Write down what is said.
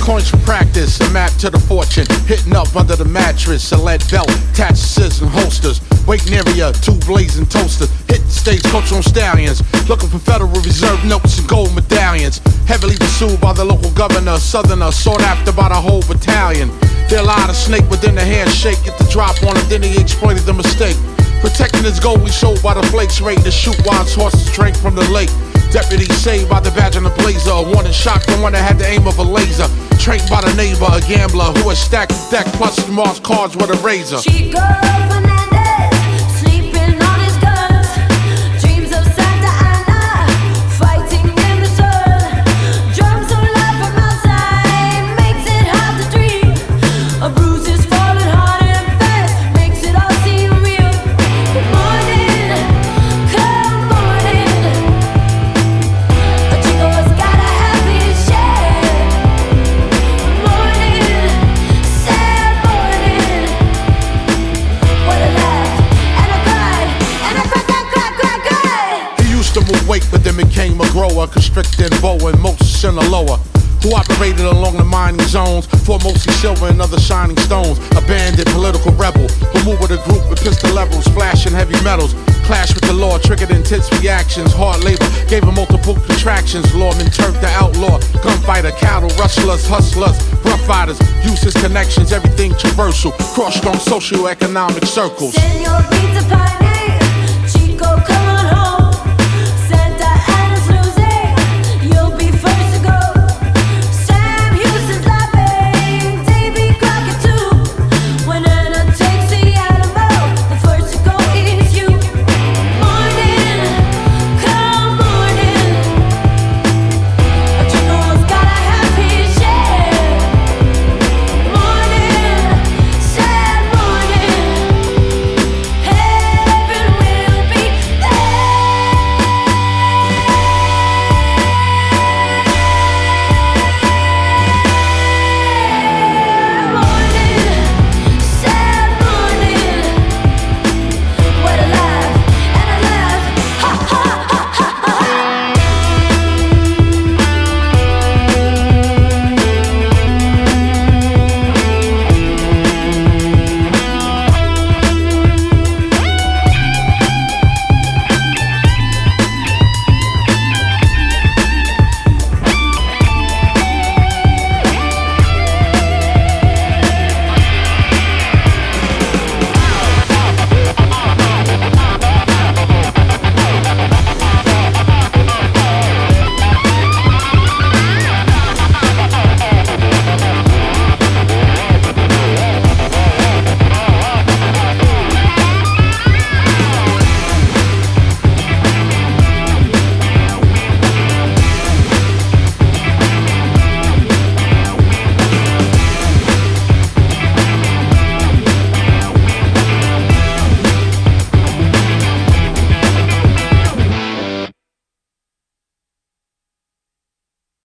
Coins for practice, a map to the fortune. Hitting up under the mattress, a lead belt, attached scissors and holsters. Waiting area, 2 blazing toasters. Hit the stage, coach on stallions. Looking for Federal Reserve notes and gold medallions. Heavily pursued by the local governor, southerner, sought after by the whole battalion. They allowed a snake within the handshake, get the drop on him, then he exploited the mistake. Protecting his gold, we showed by the flakes, ready to shoot while his horses drank from the lake. Deputy saved by the badge and the blazer. A warning shot from one that had the aim of a laser. Trained by the neighbor, a gambler who had stacked the deck plus marked cards with a razor. Chico Fernandez, sleeping on his guns. Dreams of Santa Ana, fighting in the sun. Drums so loud from outside, makes it hard to dream. A bruise is falling hard and fast, makes it all seem real. Good morning, come morning. A Chico's gotta have his share. Morning, sad morning. What a laugh, and a cry, and a cry. He used to move weight, but then became a grower, constricted boa and Moses Sinaloa, who operated along the mining zones for mostly silver and other shining stones. A bandit political rebel who moved with a group with pistol levels, flashing heavy metals. Clash with the law, triggered intense reactions. Hard labor gave him multiple contractions. Lawman turned the outlaw, gunfighter, cattle rustlers, hustlers, rough riders. Use his connections, everything traversal. Crossed on socio-economic circles. Señorita Pioneer, Chico, come